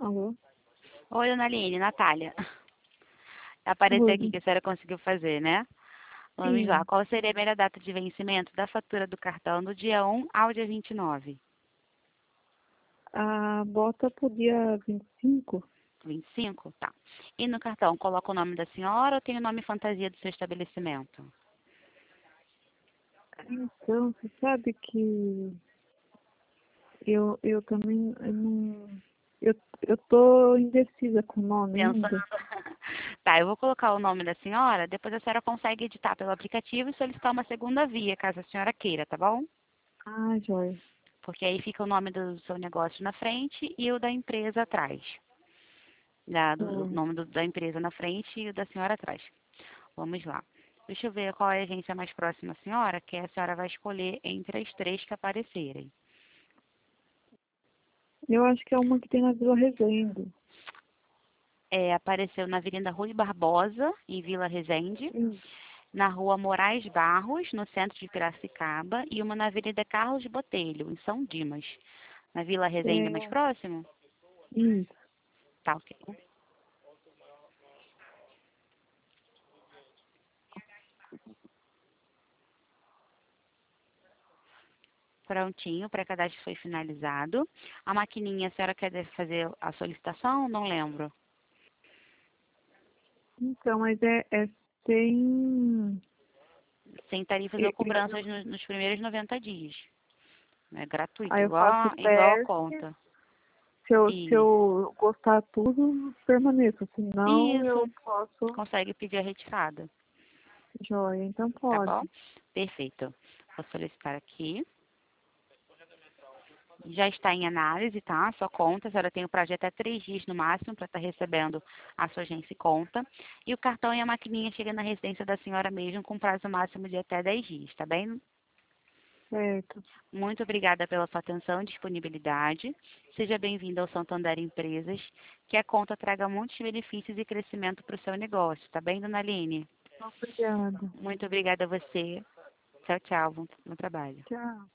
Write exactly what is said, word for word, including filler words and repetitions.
Alô? Oi, dona Aline, Natália. Apareceu aqui Oi. que a senhora conseguiu fazer, né? Vamos lá. Sim. Qual seria a melhor data de vencimento da fatura do cartão do dia um ao dia vinte e nove? A bota pro dia vinte e cinco? vinte e cinco? Tá. E no cartão, coloca o nome da senhora ou tem o nome fantasia do seu estabelecimento? Então, você sabe que eu, eu também eu não. Eu, eu tô indecisa com o nome Pensando. ainda. Tá, eu vou colocar o nome da senhora, depois a senhora consegue editar pelo aplicativo e solicitar uma segunda via, caso a senhora queira, tá bom? Ah, joia. Porque aí fica o nome do seu negócio na frente e o da empresa atrás. Da, do, do Joia. nome do- da empresa na frente e o da senhora atrás. Vamos lá. Deixa eu ver qual é a agência mais próxima à senhora, que a senhora vai escolher entre as três que aparecerem. Eu acho que é uma que tem na Vila Resende. É, apareceu na Avenida Rui Barbosa, em Vila Resende, Sim. na Rua Moraes Barros, no centro de Piracicaba, e uma na Avenida Carlos Botelho, em São Dimas. Na Vila Resende mais É, próximo? isso. Tá, ok. Prontinho, o pré-cadastro foi finalizado. A maquininha, a senhora quer fazer a solicitação? Não lembro. Então, mas é, é sem. Sem tarifas Eu, ou eu, eu- cobranças nos, nos primeiros noventa dias. É gratuito, aí eu faço igual, o igual a teste. conta. Se eu, se Isso. eu gostar tudo, permaneço. Senão, eu Isso. posso. Consegue pedir a retirada, Joia, então tá bom? pode. Perfeito. Vou solicitar aqui. Já está em análise, tá? A sua conta, a senhora tem o prazo até três dias no máximo para estar recebendo a sua agência e conta. E o cartão e a maquininha chegam na residência da senhora mesmo com prazo máximo de até dez dias, tá bem? Certo. Muito obrigada pela sua atenção e disponibilidade. Seja bem-vindo ao Santander Empresas, que a conta traga muitos benefícios e crescimento para o seu negócio, tá bem, dona Aline? Obrigada. Muito obrigada a você. Tchau, tchau. Bom, bom trabalho. Tchau.